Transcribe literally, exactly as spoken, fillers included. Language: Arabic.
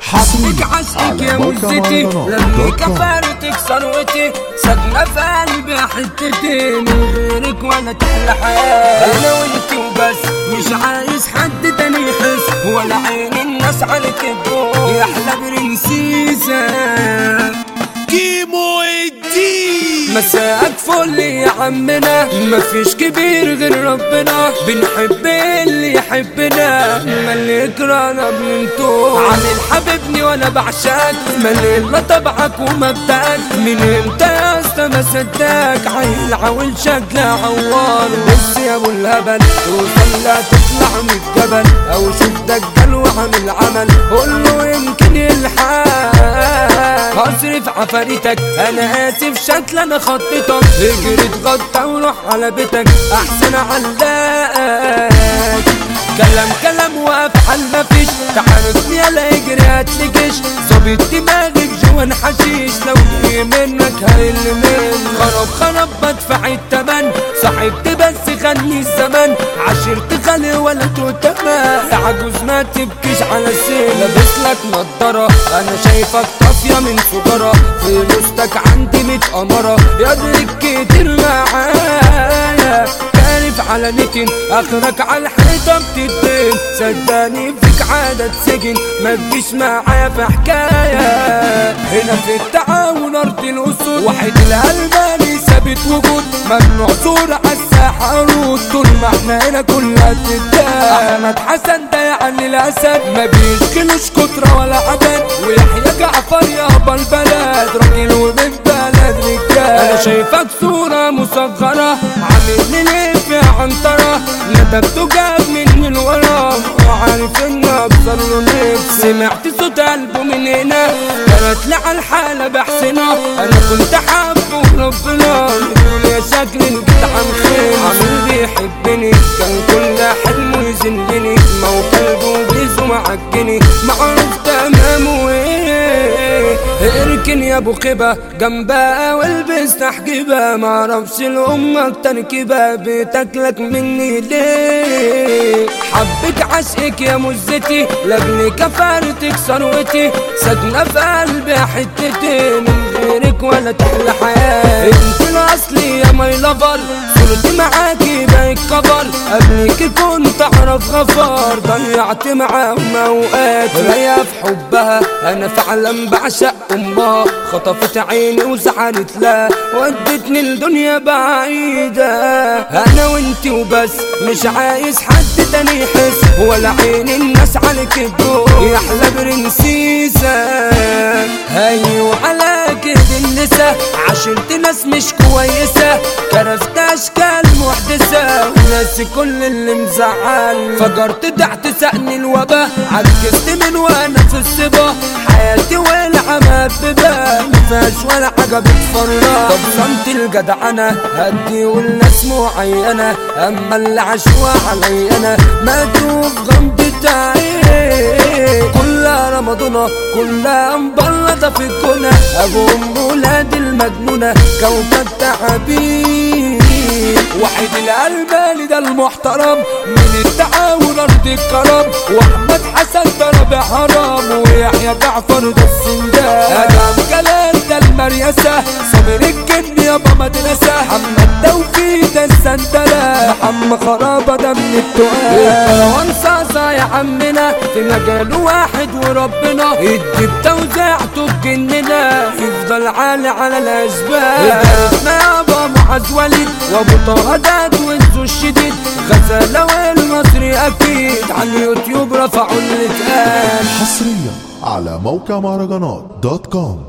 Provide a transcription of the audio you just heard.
حبك عشقك يا مزتي لما كفارتك ثروتي ساكنة في قلبي حتتي من غيرك ولا تحلى حياة انا وانت وبس مش عايز حد تاني يحس ولا عين الناس عليك تبوس يا احلى برنسيسة كيمو الدين. مساءك فل يا عمنا مفيش كبير غير ربنا بنحب اللي يحبنا ملي يكرهنا بننتو عامل حبيبني وانا بعشقك ملي ما طبعك ومبدأك من امتى يا اسطى ما صدقك عيل عاول شكل عوار بس يا ابو الهبل توصل لا تطلع من الجبل او شوف دجال وعامل عمل قوله يمكن يلحق هصرف عفاريتك انا اسف شكل انا خطيتك اجري اتغطى وروح على بيتك احسن علقك كلام كلام وافعال مفيش تعرفني يلا اجري هتلجش ظابط دماغك جوان حشيش لو جاي منك هيلمن خرب خرب بدفع التمن صاحبت بس خلني الزمن عشرت خلي ولا تتمن عجوز ما تبكيش على السن لابس لك نضاره انا شايفك طافيه من سجاره فلوستك عندي متقمره يدرك كتير معايا كارف على نتن اخرك على الحيطه بتدين صدقني فيك عادة سجن ما تجيش معايا في حكايه هنا في التعاون ارض الاسود واحد الالماني ثابت وجود ممنوع صورة عالساحه رود طول ما احنا هنا كلها تتاح احمد حسن ده يعني الاسد ما بيشكلوش كتره ولا عدد ويحيى جعفر يابا البلد راجل وبنت بلد رجال انا شايفك صوره مصغره عامل لي فيها عنطره ندبته جاب مني الورا وعارف ان ابصر له نفسي سمعت صوت قلبه من هنا جرت لي على الحاله بحسنها انا كنت حابه ربنا يقول يا شكل الجدع مخير عامل بيحبني كان كل حلمه يذلني ما هو قلبه بيزو معجني معروف تمامه ايه اركن يا ابو خيبه جنبها والبس تحجيبه معرفش لامك تركيبه بتاكلك مني ليه حبك عشقك يا مزتي لاجل كفارتك ثروتي ساكنه في قلبي حتتي من غيرك ولا تحلى حياه انت الاصلي يا ماي لافر صورتي معاكي بقيت كبر قبلك كنت اعرف غفار ضيعت معاهم اوقات رايقه في حبها انا فعلا بعشق امها خطفت عيني وزعلت لا ودتني الدنيا بعيده انا وانتي وبس مش عايز حد تاني يحس ولا عين الناس عليك تدور يا احلى برنسيسه ايوه على كده النسا عشرت ناس مش كويسه كرفت اشكال محدثه وناسي كل اللي مزعل فجرت تحت سقني الوبا عكست من وانا في الصبا حياتي والعمى ببا مفيهاش ولا حاجه بتفرح طب صمت الجدعنه هدي والناس معينه اما اللي عشوا علي انا ماتوا في غمضة عين كلها رمضانة كلها مبلطة في الكنى ابو ام ولاد المجنونة كوكب تعابين واحد الالماني ده المحترم من التعاون ارض الكرم واحمد حسن ضرب حرام ويحيى جعفر ده السندان ادم جلال ده المريسة صابر الجن يابا مدرسة محمد توفيق ده السندلة محمد خرابة ده من التقال وانصاصة يا عمنا في مجال واحد وربنا ادي بتوزيعته بجننا يفضل عالي على الاشبال عرفنا يابا معاذ وليد وابو طه ده وانزو الشديد غزالة والمصري اكيد على اليوتيوب رفعوا اللي اتقال حصريا على موقع مهرجانات دوت كوم.